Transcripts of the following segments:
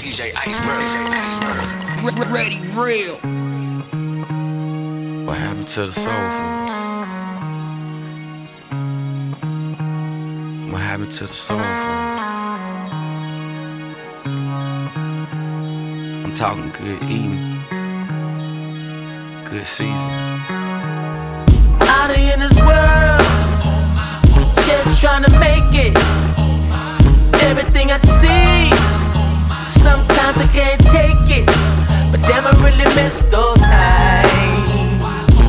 DJ Iceberg. Ready, real. What happened to the soul food? What happened to the soul food? I'm talking good eating, good seasons. Out here in this world, just trying to make it. Everything I see, sometimes I can't take it, but damn, I really miss those times.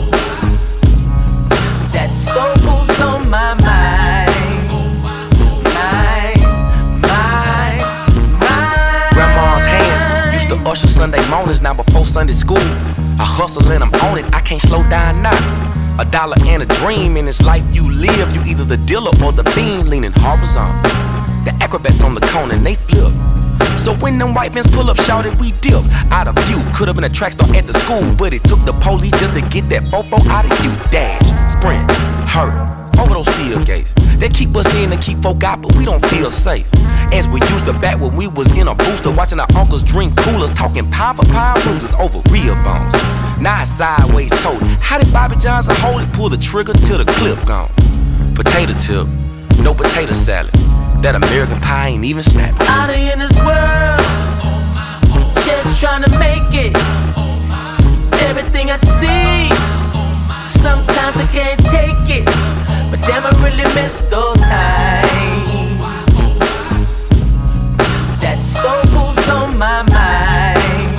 That soul food's on my mind. Grandma's hands used to usher Sunday mornings. Now before Sunday school, I hustle and I'm on it, I can't slow down now. $1 and a dream in this life you live. You either the dealer or the fiend leaning horizontal. The acrobats on the cone and they flip. So when them white vans pull up, shouted we dip. Out of view, could've been a track star at the school, but it took the police just to get that fofo out of you. Dash, sprint, hurdle, over those steel gates. They keep us in and keep folk out, but we don't feel safe. As we used to back when we was in a booster, watching our uncles drink coolers, talking pound for pound bruises over real bones. Now it's sideways told. How did Bobby Johnson hold it? Pull the trigger till the clip gone. Potato tip, no potato salad. That American pie ain't even snapping. Out here in this world, just trying to make it. Everything I see, sometimes I can't take it, but damn, I really miss those times. That soul food's on my mind.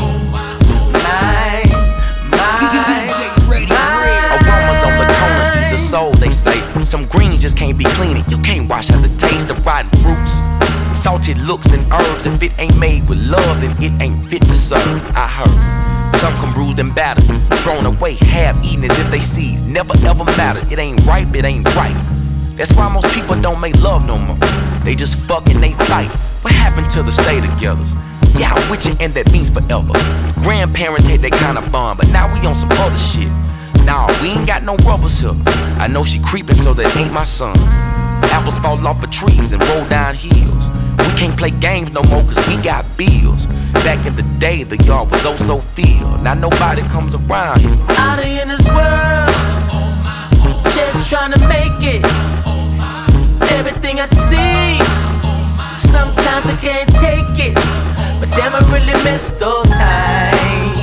Aromas on the corner, ease the soul, they say. Some greens just can't be clean. You can't wash out the taste of rotten fruits. Salted looks and herbs. If it ain't made with love, then it ain't fit to serve. I heard some come bruised and battered, thrown away, half eaten as if they seized. Never ever mattered. It ain't ripe, it ain't right. That's why most people don't make love no more. They just fuck and they fight. What happened to the stay togethers? Yeah, I'm with you and that means forever. Grandparents had that kind of bond, but now we on some other shit. Nah, we ain't got no rubbers here. I know she creepin', so that ain't my son. Apples fall off of trees and roll down hills. We can't play games no more cause we got bills. Back in the day, the yard was oh so filled. Now nobody comes around here. Out here in this world, just trying to make it. Everything I see, sometimes I can't take it, but damn, I really miss those times.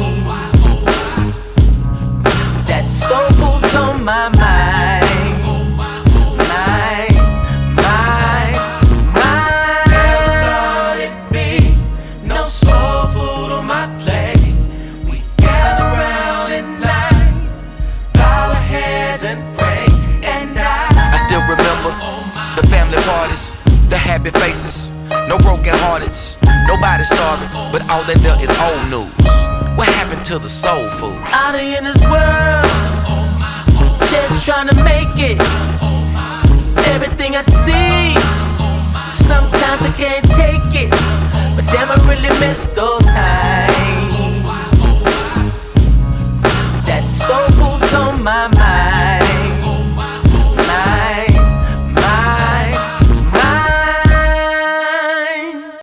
That soul food's on my mind. Never thought it'd be no soul food on my plate. We gather round at night, bow our heads and pray, and I still remember the family parties, the happy faces, no broken hearteds, nobody starving, but all that there is old news. What happened to the soul food? Out here in this world, just trying to make it. Everything I see, sometimes I can't take it, but damn, I really miss those times.